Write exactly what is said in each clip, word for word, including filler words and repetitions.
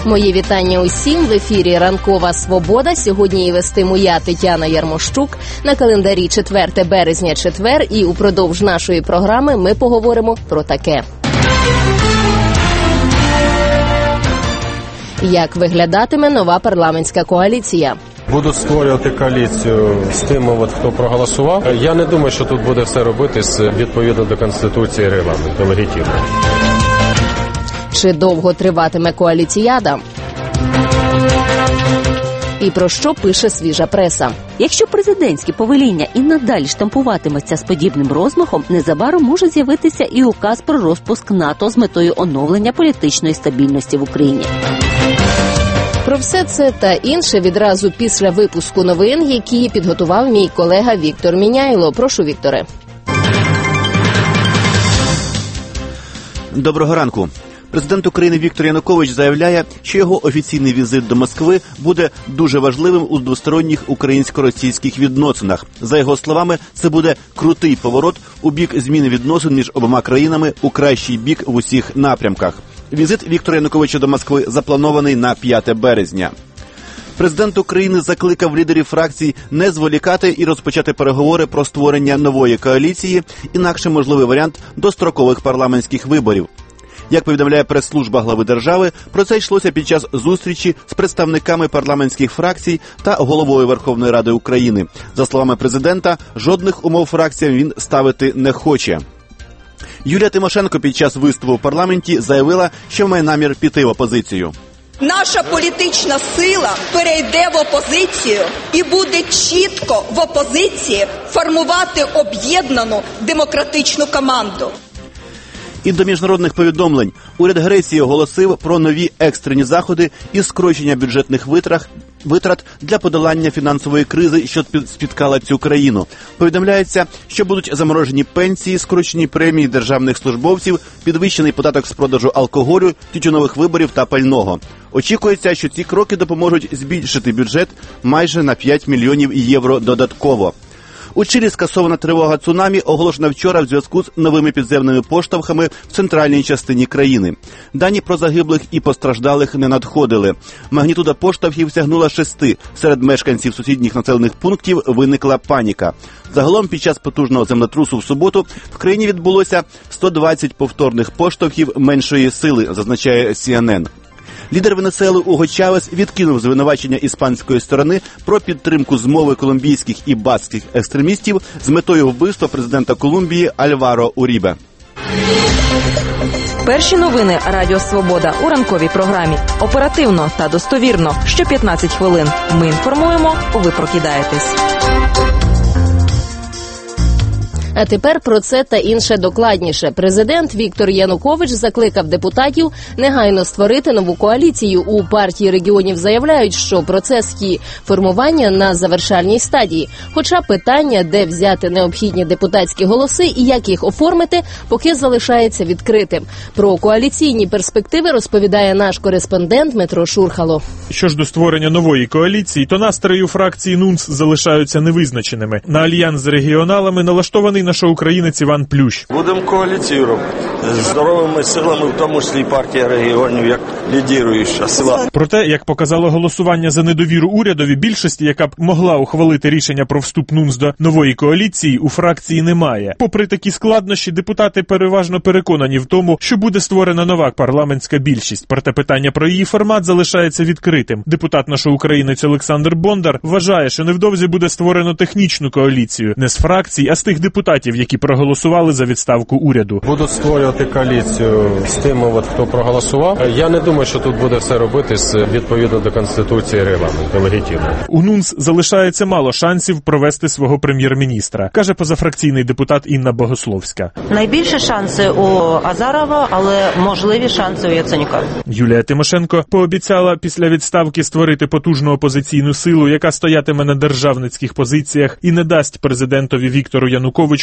Мої вітання усім. В ефірі «Ранкова Свобода». Сьогодні її вестиму я, Тетяна Ярмощук. На календарі четверте березня, четвер. І упродовж нашої програми ми поговоримо про таке. Як виглядатиме нова парламентська коаліція? Будуть створювати коаліцію з тим, от, хто проголосував. Я не думаю, що тут буде все робитись відповідно до Конституції і регламенту, легітимно. Чи довго триватиме коаліціяда? І про що пише свіжа преса? Якщо президентське повеління і надалі штампуватиметься з подібним розмахом, незабаром може з'явитися і указ про розпуск НАТО з метою оновлення політичної стабільності в Україні. Про все це та інше відразу після випуску новин, які підготував мій колега Віктор Міняйло. Прошу, Вікторе. Доброго ранку. Президент України Віктор Янукович заявляє, що його офіційний візит до Москви буде дуже важливим у двосторонніх українсько-російських відносинах. За його словами, це буде крутий поворот у бік зміни відносин між обома країнами у кращий бік в усіх напрямках. Візит Віктора Януковича до Москви запланований на п'яте березня. Президент України закликав лідерів фракцій не зволікати і розпочати переговори про створення нової коаліції, інакше можливий варіант дострокових парламентських виборів. Як повідомляє прес-служба глави держави, про це йшлося під час зустрічі з представниками парламентських фракцій та головою Верховної Ради України. За словами президента, жодних умов фракціям він ставити не хоче. Юлія Тимошенко під час виступу в парламенті заявила, що має намір піти в опозицію. Наша політична сила перейде в опозицію і буде чітко в опозиції формувати об'єднану демократичну команду. І до міжнародних повідомлень. Уряд Греції оголосив про нові екстрені заходи із скорочення бюджетних витрат, витрат для подолання фінансової кризи, що спіткала цю країну. Повідомляється, що будуть заморожені пенсії, скорочені премії державних службовців, підвищений податок з продажу алкоголю, тютюнових виборів та пального. Очікується, що ці кроки допоможуть збільшити бюджет майже на п'ять мільйонів євро додатково. У Чилі скасована тривога цунамі, оголошена вчора в зв'язку з новими підземними поштовхами в центральній частині країни. Дані про загиблих і постраждалих не надходили. Магнітуда поштовхів сягнула шести. Серед мешканців сусідніх населених пунктів виникла паніка. Загалом під час потужного землетрусу в суботу в країні відбулося сто двадцять повторних поштовхів меншої сили, зазначає Сі Ен Ен. Лідер Венесуели Уго Чавес відкинув звинувачення іспанської сторони про підтримку змови колумбійських і баскських екстремістів з метою вбивства президента Колумбії Альваро Урібе. Перші новини Радіо Свобода у ранковій програмі. Оперативно та достовірно. Що п'ятнадцять хвилин. Ми інформуємо, ви прокидаєтесь. А тепер про це та інше докладніше. Президент Віктор Янукович закликав депутатів негайно створити нову коаліцію. У партії регіонів заявляють, що процес її формування на завершальній стадії. Хоча питання, де взяти необхідні депутатські голоси і як їх оформити, поки залишається відкритим. Про коаліційні перспективи розповідає наш кореспондент Дмитро Шурхало. Що ж до створення нової коаліції, то настрої у фракції НУНС залишаються невизначеними. На альянс з регіоналами налаштований наш українець Іван Плющ. Будемо коаліцію робити з здоровими силами, в тому числі партія регіонів, як лідіруюча сила. Проте, як показало голосування за недовіру урядові, більшості, яка б могла ухвалити рішення про вступ НУНС до нової коаліції, у фракції немає. Попри такі складнощі, депутати переважно переконані в тому, що буде створена нова парламентська більшість. Проте питання про її формат залишається відкритим. Депутат наш українець Олександр Бондар вважає, що невдовзі буде створено технічну коаліцію не з фракцій, а з тих депутатів, які проголосували за відставку уряду. Будуть створювати коаліцію з тим, от, хто проголосував. Я не думаю, що тут буде все робитись відповідно до Конституції і регламенту, легітимно. У НУНС залишається мало шансів провести свого прем'єр-міністра, каже позафракційний депутат Інна Богословська. Найбільше шанси у Азарова, але можливі шанси у Яценюка. Юлія Тимошенко пообіцяла після відставки створити потужну опозиційну силу, яка стоятиме на державницьких позиціях і не дасть президентові Віктору Януковичу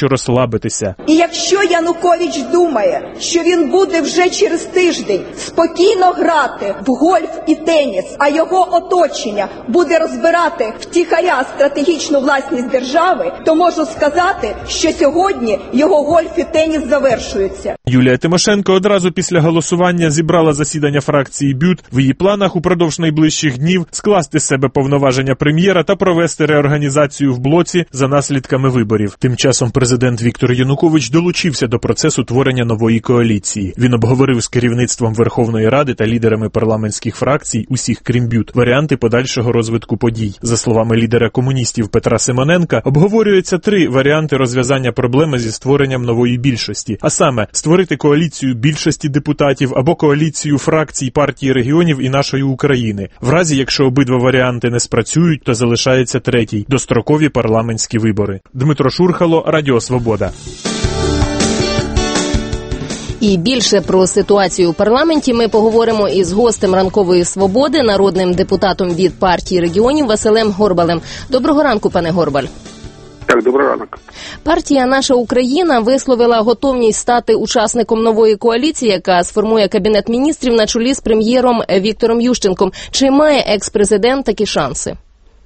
що розслабитися. І якщо Янукович думає, що він буде вже через тиждень спокійно грати в гольф і теніс, а його оточення буде розбирати втіхаря стратегічну власність держави, то можу сказати, що сьогодні його гольф і теніс завершуються. Юлія Тимошенко одразу після голосування зібрала засідання фракції БЮТ. В її планах упродовж найближчих днів скласти з себе повноваження прем'єра та провести реорганізацію в блоці за наслідками виборів. Тим часом президент Віктор Янукович долучився до процесу творення нової коаліції. Він обговорив з керівництвом Верховної Ради та лідерами парламентських фракцій, усіх крім БЮТ, варіанти подальшого розвитку подій. За словами лідера комуністів Петра Симоненка, обговорюються три варіанти розв'язання проблеми зі створенням нової більшості, а саме створити коаліцію більшості депутатів або коаліцію фракцій партії регіонів і нашої України. В разі, якщо обидва варіанти не спрацюють, то залишається третій – дострокові парламентські вибори. Дмитро Шурхало, Радіо Свобода. І більше про ситуацію у парламенті ми поговоримо із гостем ранкової свободи, народним депутатом від партії регіонів Василем Горбалем. Доброго ранку, пане Горбаль. Так, добрий ранок. Партія «Наша Україна» висловила готовність стати учасником нової коаліції, яка сформує Кабінет міністрів на чолі з прем'єром Віктором Ющенком. Чи має екс-президент такі шанси?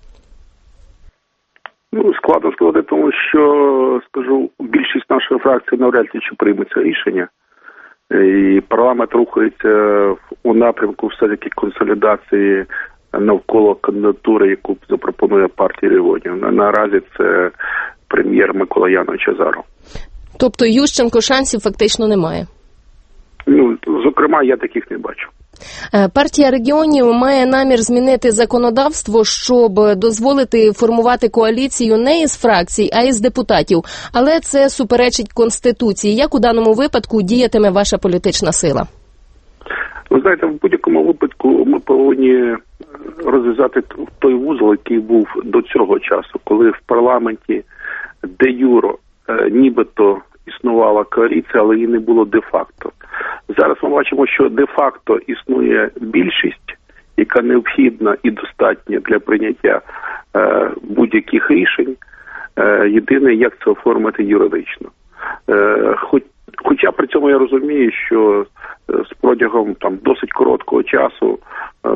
Ну, складно сказати, тому що, скажу, більшість нашої фракції навряд чи прийме це рішення. І парламент рухається у напрямку все-таки консолідації навколо кандидатури, яку запропонує партія регіонів. Наразі це прем'єр Микола Янович Азаров. Тобто Ющенко шансів фактично немає? Ну, зокрема, я таких не бачу. Партія регіонів має намір змінити законодавство, щоб дозволити формувати коаліцію не із фракцій, а із депутатів. Але це суперечить Конституції. Як у даному випадку діятиме ваша політична сила? Ви знаєте, в будь-якому випадку ми повинні розв'язати той вузол, який був до цього часу, коли в парламенті де-юро нібито існувала коаліція, але її не було де-факто. Зараз ми бачимо, що де-факто існує більшість, яка необхідна і достатня для прийняття е, будь-яких рішень. Е, єдине, як це оформити юридично. Е, хоч, хоча при цьому я розумію, що е, з протягом там досить короткого часу е,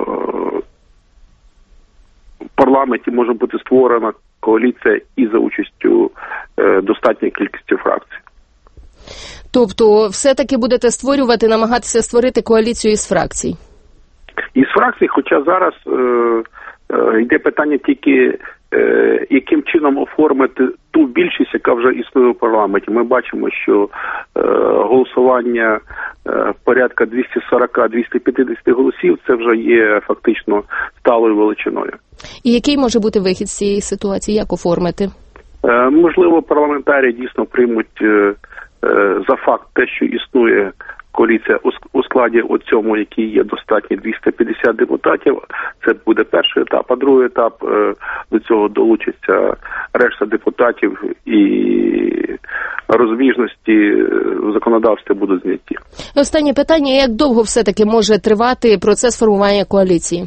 в парламенті може бути створена коаліція і за участю е, достатньої кількості фракцій. Тобто все-таки будете створювати, намагатися створити коаліцію із фракцій? Із фракцій, хоча зараз е, е, йде питання тільки, е, яким чином оформити ту більшість, яка вже існує в парламенті. Ми бачимо, що е, голосування е, порядка двісті сорок - двісті п'ятдесят голосів, це вже є фактично сталою величиною. І який може бути вихід з цієї ситуації? Як оформити? Е, можливо, парламентарі дійсно приймуть е, за факт те, що існує коаліція у складі оцьому, який є достатньо двісті п'ятдесят депутатів. Це буде перший етап. А другий етап, до цього долучаться решта депутатів і розбіжності в законодавстві будуть зняті. Останнє питання. Як довго все-таки може тривати процес формування коаліції?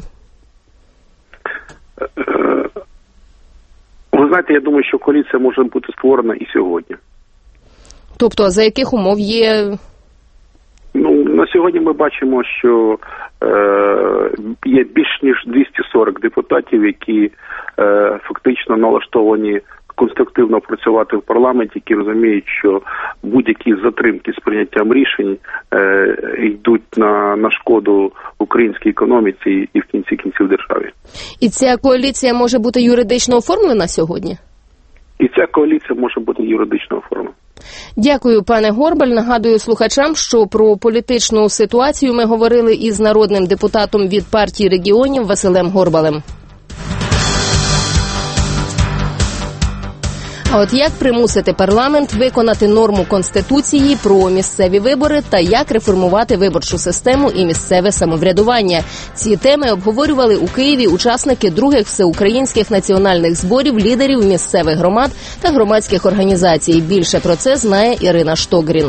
Ви знаєте, я думаю, що коаліція може бути створена і сьогодні. Тобто, за яких умов є? Ну, на сьогодні ми бачимо, що е, є більш ніж двісті сорок депутатів, які е, фактично налаштовані конструктивно працювати в парламенті, які розуміють, що будь-які затримки з прийняттям рішень е, йдуть на, на шкоду українській економіці і в кінці кінців державі. І ця коаліція може бути юридично оформлена сьогодні? І ця коаліція може бути юридично оформлена. Дякую, пане Горбаль. Нагадую слухачам, що про політичну ситуацію ми говорили із народним депутатом від партії регіонів Василем Горбалем. А от як примусити парламент виконати норму Конституції про місцеві вибори та як реформувати виборчу систему і місцеве самоврядування? Ці теми обговорювали у Києві учасники других всеукраїнських національних зборів лідерів місцевих громад та громадських організацій. Більше про це знає Ірина Штогрін.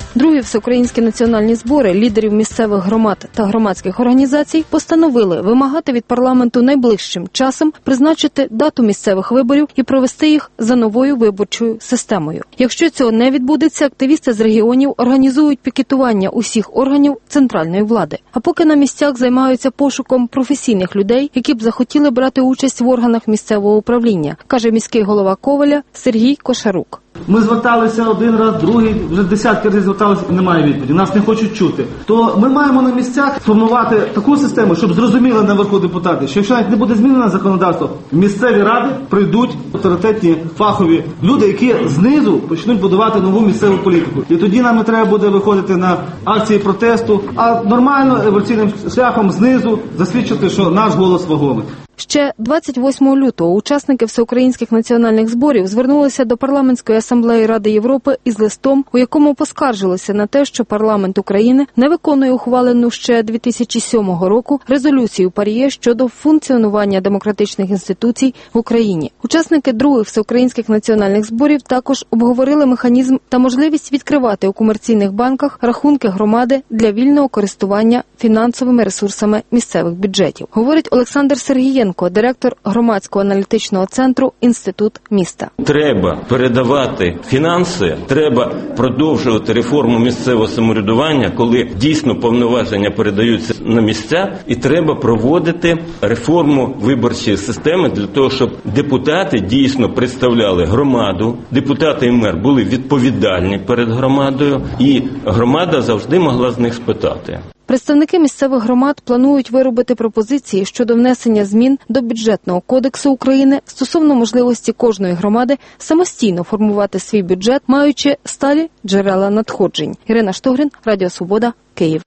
Другі всеукраїнські національні збори лідерів місцевих громад та громадських організацій постановили вимагати від парламенту найближчим часом призначити дату місцевих виборів і провести їх за новою виборчою системою. Якщо цього не відбудеться, активісти з регіонів організують пікетування усіх органів центральної влади. А поки на місцях займаються пошуком професійних людей, які б захотіли брати участь в органах місцевого управління, каже міський голова Ковеля Сергій Кошарук. Ми зверталися один раз, другий, вже десятки разів зверталися, і немає відповіді, нас не хочуть чути. То ми маємо на місцях сформувати таку систему, щоб зрозуміли наверху депутати, що якщо навіть не буде змінено законодавство, в місцеві ради прийдуть авторитетні фахові люди, які знизу почнуть будувати нову місцеву політику. І тоді нам не треба буде виходити на акції протесту, а нормально еволюційним шляхом знизу засвідчити, що наш голос вагомий. Ще двадцять восьмого лютого учасники всеукраїнських національних зборів звернулися до парламентської асамблеї Ради Європи із листом, у якому поскаржилися на те, що парламент України не виконує ухвалену ще дві тисячі сьомого року резолюцію ПАРЄ щодо функціонування демократичних інституцій в Україні. Учасники других всеукраїнських національних зборів також обговорили механізм та можливість відкривати у комерційних банках рахунки громади для вільного користування фінансовими ресурсами місцевих бюджетів. Говорить Олександр Сергієнко, директор громадського аналітичного центру «Інститут міста». Треба передавати фінанси, треба продовжувати реформу місцевого самоврядування, коли дійсно повноваження передаються на місця, і треба проводити реформу виборчої системи для того, щоб депутати дійсно представляли громаду, депутати і мер були відповідальні перед громадою, і громада завжди могла з них спитати. Представники місцевих громад планують виробити пропозиції щодо внесення змін до Бюджетного кодексу України стосовно можливості кожної громади самостійно формувати свій бюджет, маючи сталі джерела надходжень. Ірина Штогрін, Радіо Свобода, Київ.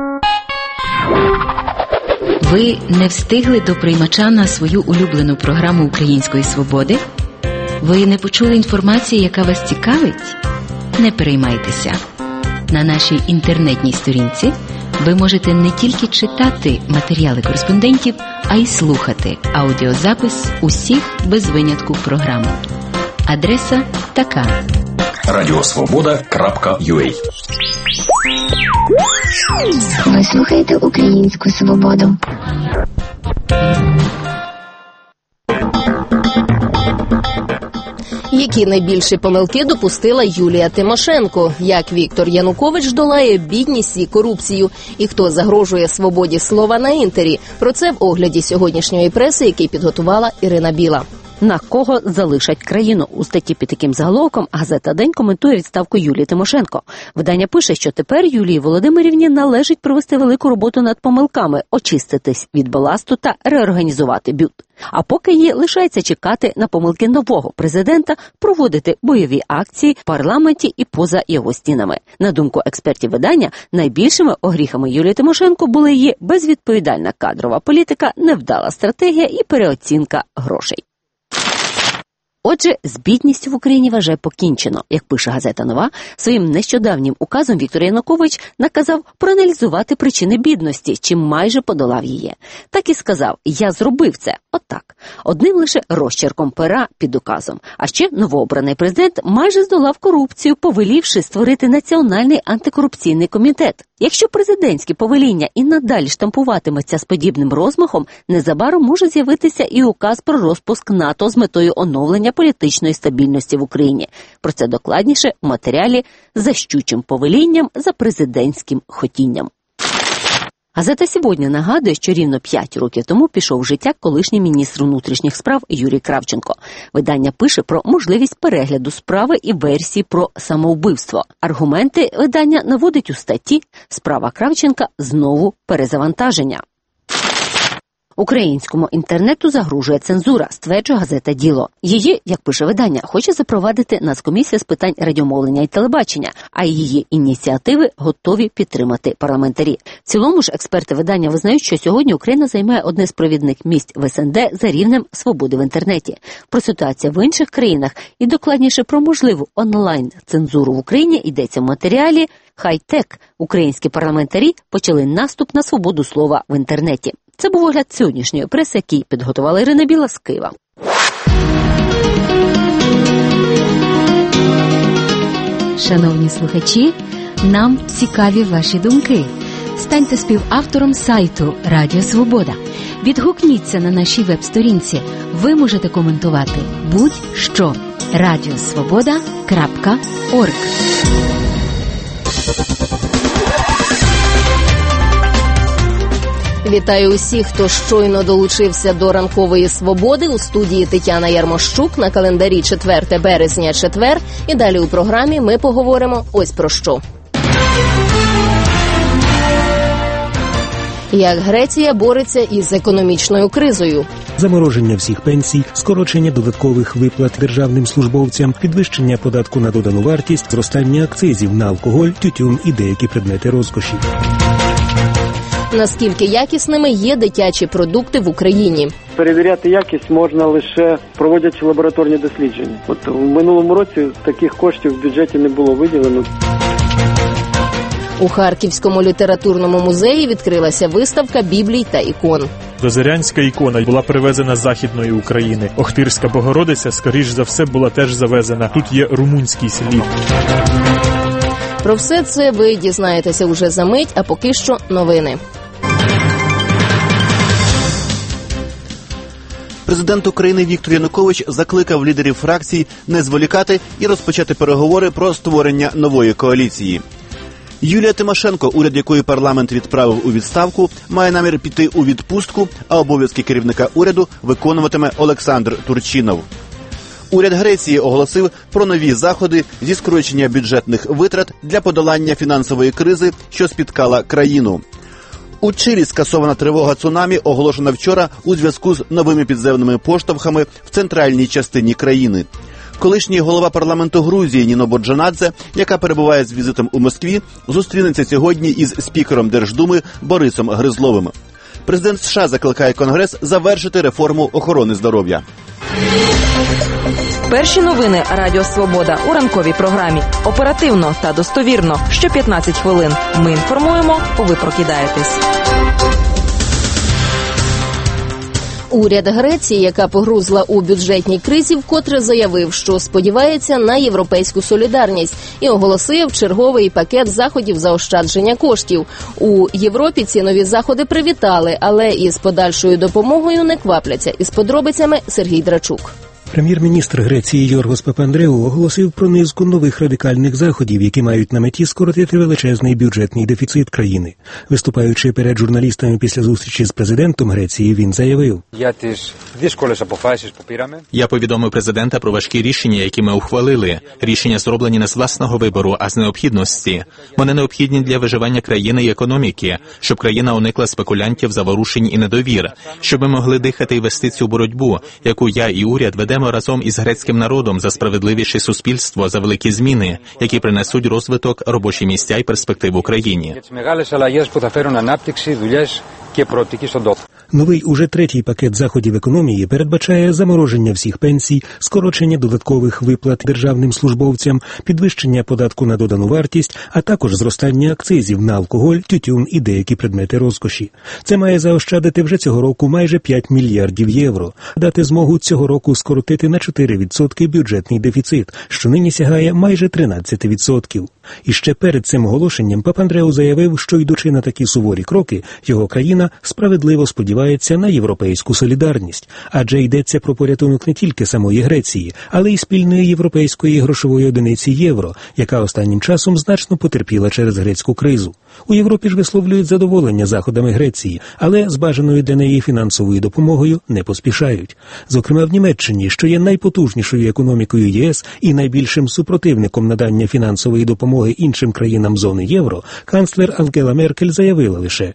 Ви не встигли до приймача на свою улюблену програму Української свободи? Ви не почули інформацію, яка вас цікавить? Не переймайтеся. На нашій інтернетній сторінці ви можете не тільки читати матеріали кореспондентів, а й слухати аудіозапис усіх без винятку програм. Адреса така: радіосвобода крапка ю а. Ви слухаєте Українську свободу. Які найбільші помилки допустила Юлія Тимошенко? Як Віктор Янукович долає бідність і корупцію? І хто загрожує свободі слова на інтері? Про це в огляді сьогоднішньої преси, який підготувала Ірина Біла. На кого залишать країну? У статті під таким заголовком газета «День» коментує відставку Юлії Тимошенко. Видання пише, що тепер Юлії Володимирівні належить провести велику роботу над помилками, очиститись від баласту та реорганізувати бют. А поки їй лишається чекати на помилки нового президента, проводити бойові акції в парламенті і поза його стінами. На думку експертів видання, найбільшими огріхами Юлії Тимошенко були її безвідповідальна кадрова політика, невдала стратегія і переоцінка грошей. Отже, з бідністю в Україні вважає покінчено. Як пише газета «Нова», своїм нещодавнім указом Віктор Янукович наказав проаналізувати причини бідності, чим майже подолав її. Так і сказав: «Я зробив це». Отак. Одним лише розчерком пера під указом. А ще новообраний президент майже здолав корупцію, повелівши створити Національний антикорупційний комітет. Якщо президентське повеління і надалі штампуватиметься з подібним розмахом, незабаром може з'явитися і указ про розпуск НАТО з метою оновлення політичної стабільності в Україні. Про це докладніше в матеріалі «За щучим повелінням, за президентським хотінням». Газета «Сьогодні» нагадує, що рівно п'ять років тому пішов в життя колишній міністр внутрішніх справ Юрій Кравченко. Видання пише про можливість перегляду справи і версії про самовбивство. Аргументи видання наводить у статті «Справа Кравченка знову перезавантаження». Українському інтернету загрожує цензура, стверджує газета «Діло». Її, як пише видання, хоче запровадити Нацкомісія з питань радіомовлення і телебачення, а її ініціативи готові підтримати парламентарі. В цілому ж експерти видання визнають, що сьогодні Україна займає одне з провідних місць в ес ен де за рівнем свободи в інтернеті. Про ситуацію в інших країнах і докладніше про можливу онлайн-цензуру в Україні йдеться в матеріалі «Хай-тек». Українські парламентарі почали наступ на свободу слова в інтернеті. Це був огляд сьогоднішньої преси, який підготувала Ірина Біла з Києва. Шановні слухачі, Нам цікаві ваші думки. Станьте співавтором сайту Радіо Свобода. Відгукніться на нашій веб-сторінці. Ви можете коментувати будь-що. радіосвобода крапка орг. Вітаю усіх, хто щойно долучився до ранкової свободи. У студії Тетяна Ярмощук, на календарі четверте березня, четвер. І далі у програмі ми поговоримо ось про що. Як Греція бореться із економічною кризою. Замороження всіх пенсій, скорочення додаткових виплат державним службовцям, підвищення податку на додану вартість, зростання акцизів на алкоголь, тютюн і деякі предмети розкоші. Наскільки якісними є дитячі продукти в Україні? Перевіряти якість можна лише проводячи лабораторні дослідження. От в минулому році таких коштів в бюджеті не було виділено. У Харківському літературному музеї відкрилася виставка біблій та ікон. Дозорянська ікона була привезена з Західної України. Охтирська Богородиця, скоріш за все, була теж завезена. Тут є румунський слід. Про все це ви дізнаєтеся уже за мить, а поки що новини. Президент України Віктор Янукович закликав лідерів фракцій не зволікати і розпочати переговори про створення нової коаліції. Юлія Тимошенко, уряд якої парламент відправив у відставку, має намір піти у відпустку, а обов'язки керівника уряду виконуватиме Олександр Турчинов. Уряд Греції оголосив про нові заходи зі скорочення бюджетних витрат для подолання фінансової кризи, що спіткала країну. У Чилі скасована тривога цунамі, оголошена вчора у зв'язку з новими підземними поштовхами в центральній частині країни. Колишній голова парламенту Грузії Ніно Боджанадзе, яка перебуває з візитом у Москві, зустрінеться сьогодні із спікером Держдуми Борисом Гризловим. Президент США закликає Конгрес завершити реформу охорони здоров'я. Перші новини Радіо Свобода у ранковій програмі. Оперативно та достовірно. Що п'ятнадцять хвилин. Ми інформуємо, ви прокидаєтесь. Уряд Греції, яка погрузла у бюджетній кризі, вкотре заявив, що сподівається на європейську солідарність і оголосив черговий пакет заходів заощадження коштів. У Європі ці нові заходи привітали, але із подальшою допомогою не квапляться. Із подробицями Сергій Драчук. Прем'єр-міністр Греції Йоргос Папандреу оголосив про низку нових радикальних заходів, які мають на меті скоротити величезний бюджетний дефіцит країни. Виступаючи перед журналістами після зустрічі з президентом Греції, він заявив: «Я повідомив президента про важкі рішення, які ми ухвалили. Рішення зроблені не з власного вибору, а з необхідності. Вони необхідні для виживання країни і економіки, щоб країна уникла спекулянтів, заворушень і недовір, щоб ми могли дихати і вести цю боротьбу, яку я і уряд ведемо разом із грецьким народом за справедливіше суспільство, за великі зміни, які принесуть розвиток, робочі місця і перспективу країні». Новий уже третій пакет заходів економії передбачає замороження всіх пенсій, скорочення додаткових виплат державним службовцям, підвищення податку на додану вартість, а також зростання акцизів на алкоголь, тютюн і деякі предмети розкоші. Це має заощадити вже цього року майже п'ять мільярдів євро, дати змогу цього року скоротити на чотири відсотки бюджетний дефіцит, що нині сягає майже тринадцять відсотків. І ще перед цим оголошенням Папандреу заявив, що йдучи на такі суворі кроки, його країна справедливо сподівається на європейську солідарність, адже йдеться про порятунок не тільки самої Греції, але й спільної європейської грошової одиниці євро, яка останнім часом значно потерпіла через грецьку кризу. У Європі ж висловлюють задоволення заходами Греції, але з бажаною для неї фінансовою допомогою не поспішають. Зокрема, в Німеччині, що є найпотужнішою економікою ЄС і найбільшим супротивником надання фінансової допомоги іншим країнам зони євро, канцлер Ангела Меркель заявила лише: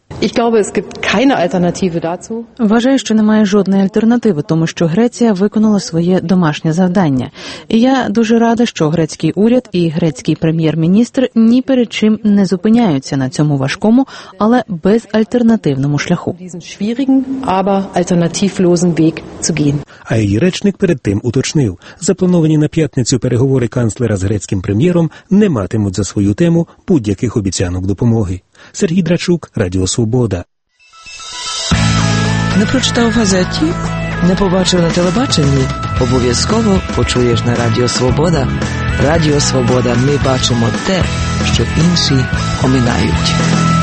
«Вважаю, що немає жодної альтернативи, тому що Греція виконала своє домашнє завдання. І я дуже рада, що грецький уряд і грецький прем'єр-міністр ні перед чим не зупиняються на цьому важкому, але безальтернативному шляху». А її речник перед тим уточнив: заплановані на п'ятницю переговори канцлера з грецьким прем'єром не матимуть за свою тему будь-яких обіцянок допомоги. Сергій Драчук, Радіо Свобода. Не прочитав в газеті? Не побачив на телебаченні? Обов'язково почуєш на Радіо Свобода. Радіо Свобода. Ми бачимо те, що інші оминають.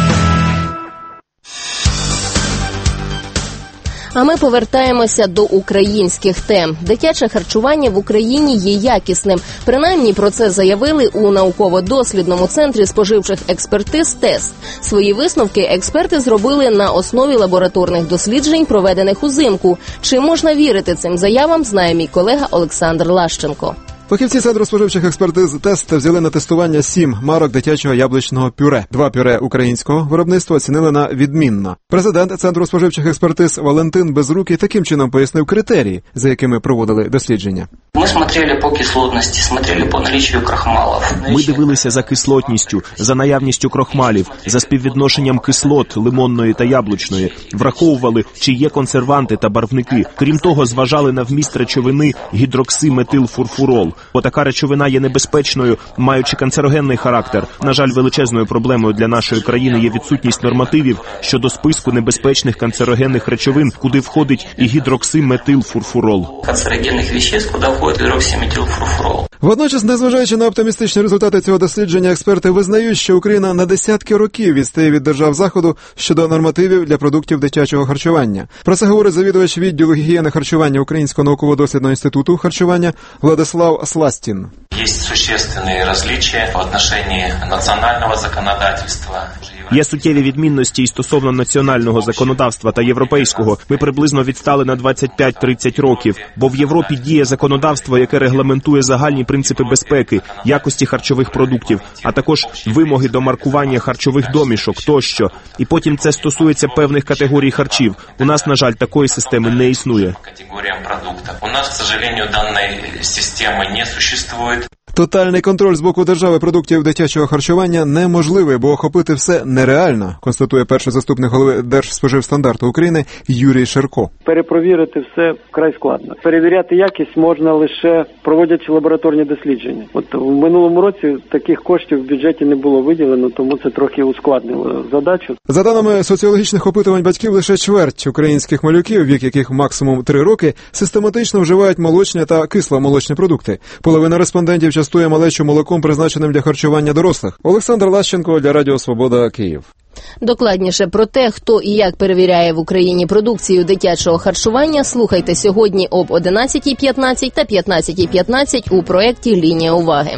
А ми повертаємося до українських тем. Дитяче харчування в Україні є якісним. Принаймні про це заявили у науково-дослідному центрі споживчих експертиз «Тест». Свої висновки експерти зробили на основі лабораторних досліджень, проведених узимку. Чи можна вірити цим заявам, знає мій колега Олександр Лащенко. Фахівці Центру споживчих експертиз «Тест» взяли на тестування сім марок дитячого яблучного пюре. Два пюре українського виробництва оцінили на відмінно. Президент Центру споживчих експертиз Валентин Безрукий таким чином пояснив критерії, за якими проводили дослідження. Ми смотрели по кислотності, смотрели по наличию крахмалів. Ми дивилися за кислотністю, за наявністю крохмалів, за співвідношенням кислот лимонної та яблучної, враховували, чи є консерванти та барвники. Крім того, зважали на вміст речовини гідроксиметилфурфурол. Бо така речовина є небезпечною, маючи канцерогенний характер. На жаль, величезною проблемою для нашої країни є відсутність нормативів щодо списку небезпечних канцерогенних речовин, куди входить і гідроксиметилфурфурол. Канцерогенних веществ, куди входить гідроксиметилфурфурол. Водночас, незважаючи на оптимістичні результати цього дослідження, експерти визнають, що Україна на десятки років відстає від держав Заходу щодо нормативів для продуктів дитячого харчування. Про це говорить завідувач відділу гігієни харчування Українського науково-дослідного інституту харчування Владислав Сластін. Есть существенные различия в отношении национального законодательства. Є суттєві відмінності і стосовно національного законодавства та європейського. Ми приблизно відстали на двадцять п'ять - тридцять років, бо в Європі діє законодавство, яке регламентує загальні принципи безпеки, якості харчових продуктів, а також вимоги до маркування харчових домішок тощо. І потім це стосується певних категорій харчів. У нас, на жаль, такої системи не існує. Категоріям продуктів. У нас, к сожалению, даної системи не существує. Тотальний контроль з боку держави продуктів дитячого харчування неможливий, бо охопити все нереально, констатує перший заступник голови Держспоживстандарту України Юрій Шерко. Перепровірити все вкрай складно. Перевіряти якість можна лише проводячи лабораторні дослідження. От в минулому році таких коштів в бюджеті не було виділено, тому це трохи ускладнило задачу. За даними соціологічних опитувань батьків, лише чверть українських малюків, вік яких максимум три роки, систематично вживають молочні та кисломолочні продукти. Половина респондентів частує малечу молоком, призначеним для харчування дорослих. Олександр Лащенко для Радіо Свобода, Київ. Докладніше про те, хто і як перевіряє в Україні продукцію дитячого харчування, слухайте сьогодні об одинадцятій п'ятнадцять та п'ятнадцятій п'ятнадцять у проєкті «Лінія уваги».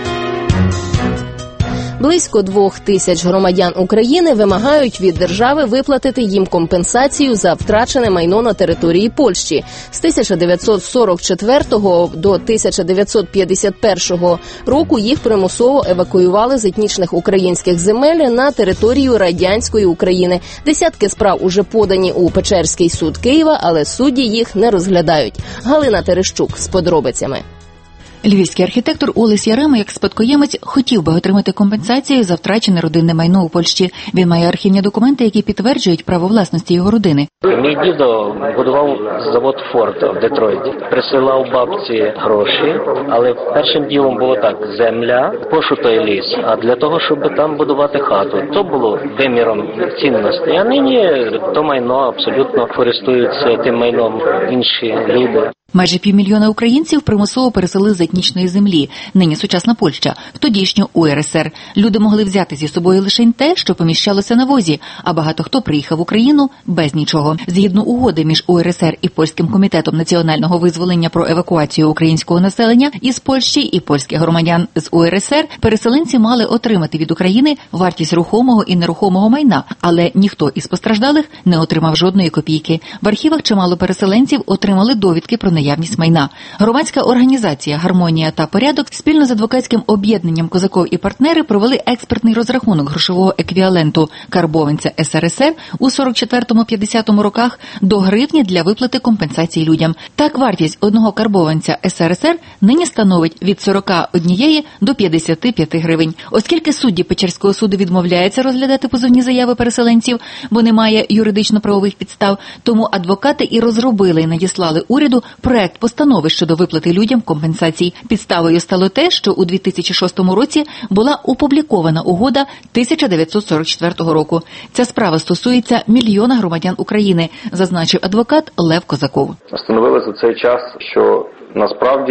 Близько двох тисяч громадян України вимагають від держави виплатити їм компенсацію за втрачене майно на території Польщі. З тисяча дев'ятсот сорок четвертого до тисяча дев'ятсот п'ятдесят першого року їх примусово евакуювали з етнічних українських земель на територію радянської України. Десятки справ уже подані у Печерський суд Києва, але судді їх не розглядають. Галина Терещук з подробицями. Львівський архітектор Олесь Ярема, як спадкоємець, хотів би отримати компенсацію за втрачене родинне майно у Польщі. Він має архівні документи, які підтверджують право власності його родини. Мій дідо будував завод Форд в Детройті. Присилав бабці гроші, але першим ділом було так: земля, пошутий ліс. А для того, щоб там будувати хату, то було виміром цінності. А нині то майно абсолютно користуються тим майном інші люди. Майже півмільйона українців примусово переселили з етнічної землі, нині сучасна Польща, в тодішню У Ер Ес Ер. Люди могли взяти зі собою лише те, що поміщалося на возі, а багато хто приїхав в Україну без нічого. Згідно угоди між У Ер Ес Ер і Польським комітетом національного визволення про евакуацію українського населення із Польщі і польських громадян з У Ер Ес Ер, переселенці мали отримати від України вартість рухомого і нерухомого майна, але ніхто із постраждалих не отримав жодної копійки. В архівах чимало переселенців отримали довідки про наявність майна. Громадська організація «Гармонія та порядок» спільно з адвокатським об'єднанням «Козаков і партнери» провели експертний розрахунок грошового еквіваленту карбованця Ес Ер Ес Ер у сорок четвертому - п'ятдесятому роках до гривні для виплати компенсації людям. Так, вартість одного карбованця Ес Ер Ес Ер нині становить від сорока однієї до п'ятдесяти п'яти гривень. Оскільки судді Печерського суду відмовляються розглядати позовні заяви переселенців, бо немає юридично-правових підстав, тому адвокати і розробили і надіслали уряду проект постанови щодо виплати людям компенсацій. Підставою стало те, що у дві тисячі шостому році була опублікована угода тисяча дев'ятсот сорок четвертого року. Ця справа стосується мільйона громадян України, зазначив адвокат Лев Козаков. Встановили за цей час, що насправді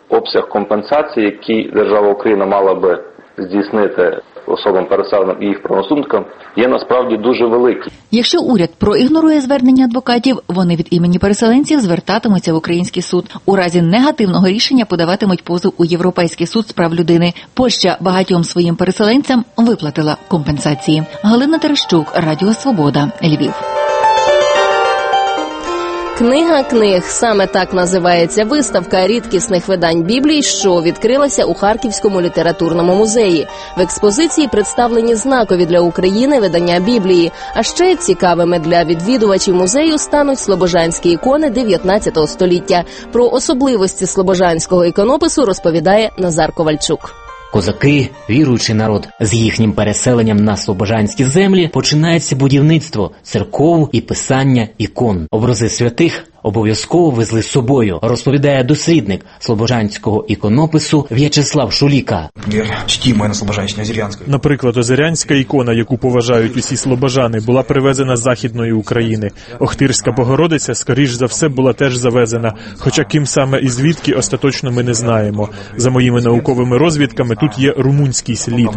обсяг компенсації, який держава Україна мала би здійснити особам переселеним і їх правонаступникам, є насправді дуже великий. Якщо уряд проігнорує звернення адвокатів, вони від імені переселенців звертатимуться в український суд. У разі негативного рішення подаватимуть позов у Європейський суд з прав людини. Польща багатьом своїм переселенцям виплатила компенсації. Галина Терещук, Радіо Свобода, Львів. Книга книг – саме так називається виставка рідкісних видань Біблії, що відкрилася у Харківському літературному музеї. В експозиції представлені знакові для України видання Біблії. А ще цікавими для відвідувачів музею стануть слобожанські ікони дев'ятнадцятого століття. Про особливості слобожанського іконопису розповідає Назар Ковальчук. Козаки, віруючий народ, з їхнім переселенням на слобожанські землі починається будівництво церков і писання ікон. Образи святих обов'язково везли з собою, розповідає дослідник слобожанського іконопису В'ячеслав Шуліка. Наприклад, озерянська ікона, яку поважають усі слобожани, була привезена з Західної України. Охтирська Богородиця, скоріш за все, була теж завезена, хоча ким саме і звідки остаточно ми не знаємо. За моїми науковими розвідками, тут є румунський слід.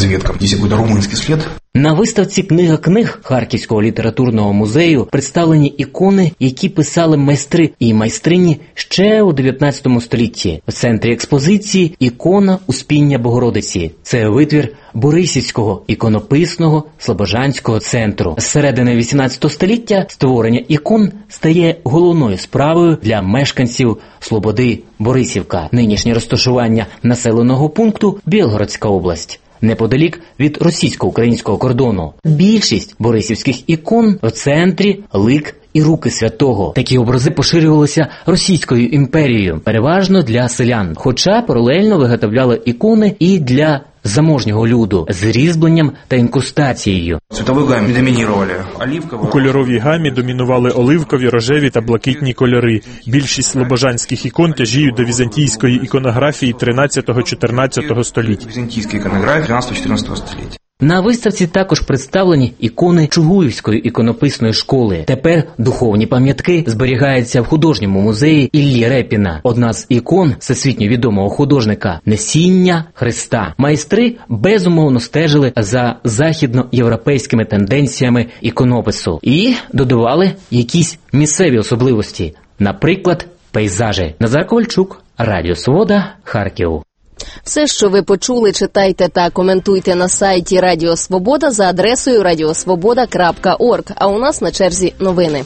На виставці «Книга книг» Харківського літературного музею представлені ікони, які писали майстри і майстрині ще у дев'ятнадцятому столітті. В центрі експозиції ікона Успіння Богородиці. Це витвір Борисівського іконописного слобожанського центру. З середини вісімнадцятого століття створення ікон стає головною справою для мешканців Слободи Борисівка. Нинішнє розташування населеного пункту – Білгородська область, неподалік від російсько-українського кордону. Більшість борисівських ікон в центрі лик і руки святого. Такі образи поширювалися Російською імперією, переважно для селян, хоча паралельно виготовляли ікони і для заможнього люду з різьбленням та інкрустацією. У кольоровій гамі домінували оливкові, рожеві та блакитні кольори. Більшість слобожанських ікон тяжіють до візантійської іконографії тринадцятого-чотирнадцятого століть. На виставці також представлені ікони Чугуївської іконописної школи. Тепер духовні пам'ятки зберігаються в художньому музеї Іллі Репіна. Одна з ікон всесвітньо відомого художника – Несіння Христа. Майстри безумовно стежили за західноєвропейськими тенденціями іконопису і додавали якісь місцеві особливості, наприклад, пейзажі. Назар Ковальчук, Радіо Свобода, Харків. Все, що ви почули, читайте та коментуйте на сайті Радіо Свобода за адресою радіосвобода крапка орг. А у нас на черзі новини.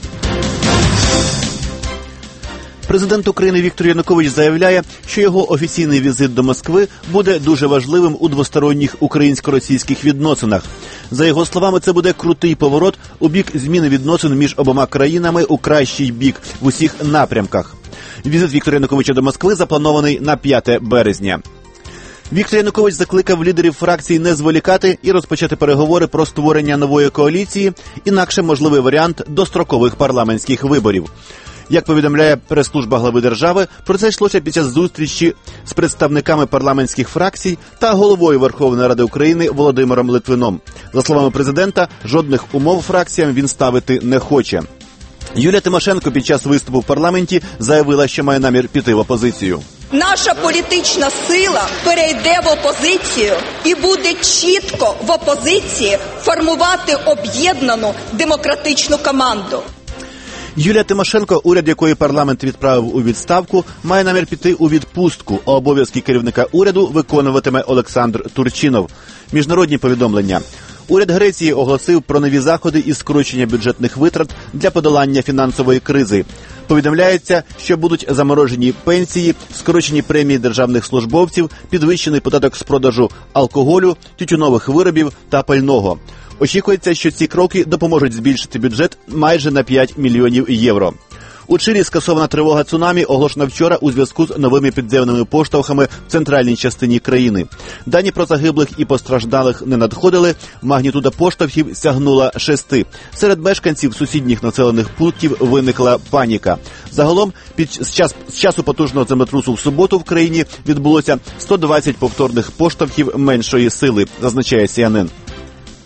Президент України Віктор Янукович заявляє, що його офіційний візит до Москви буде дуже важливим у двосторонніх українсько-російських відносинах. За його словами, це буде крутий поворот у бік зміни відносин між обома країнами у кращий бік в усіх напрямках. Візит Віктора Януковича до Москви запланований на п'яте березня. Віктор Янукович закликав лідерів фракцій не зволікати і розпочати переговори про створення нової коаліції, інакше можливий варіант дострокових парламентських виборів. Як повідомляє прес-служба глави держави, про це йшлося під час зустрічі з представниками парламентських фракцій та головою Верховної Ради України Володимиром Литвином. За словами президента, жодних умов фракціям він ставити не хоче. Юлія Тимошенко під час виступу в парламенті заявила, що має намір піти в опозицію. Наша політична сила перейде в опозицію і буде чітко в опозиції формувати об'єднану демократичну команду. Юлія Тимошенко, уряд якої парламент відправив у відставку, має намір піти у відпустку, а обов'язки керівника уряду виконуватиме Олександр Турчинов. Міжнародні повідомлення. Уряд Греції оголосив про нові заходи із скорочення бюджетних витрат для подолання фінансової кризи. Повідомляється, що будуть заморожені пенсії, скорочені премії державних службовців, підвищений податок з продажу алкоголю, тютюнових виробів та пального. Очікується, що ці кроки допоможуть збільшити бюджет майже на п'ять мільйонів євро. У Чилі скасована тривога цунамі, оголошена вчора у зв'язку з новими підземними поштовхами в центральній частині країни. Дані про загиблих і постраждалих не надходили, магнітуда поштовхів сягнула шести. Серед мешканців сусідніх населених пунктів виникла паніка. Загалом, під час, з часу потужного землетрусу в суботу в країні відбулося сто двадцять повторних поштовхів меншої сили, зазначає Сі Ен Ен.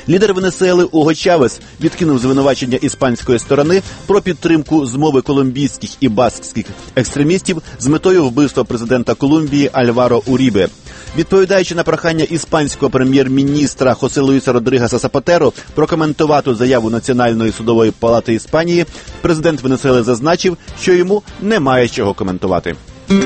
Лідер Венесуели Уго Чавес відкинув звинувачення іспанської сторони про підтримку змови колумбійських і баскських екстремістів з метою вбивства президента Колумбії Альваро Урібе. Відповідаючи на прохання іспанського прем'єр-міністра Хосе Луїса Родригеса Сапатеро прокоментувати заяву Національної судової палати Іспанії, президент Венесуели зазначив, що йому немає чого коментувати.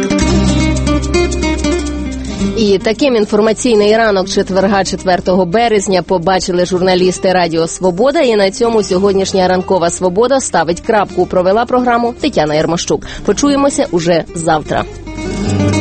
І таким інформаційний ранок четверга, четвертого березня, побачили журналісти Радіо Свобода. І на цьому сьогоднішня ранкова свобода ставить крапку. Провела програму Тетяна Єрмощук. Почуємося уже завтра.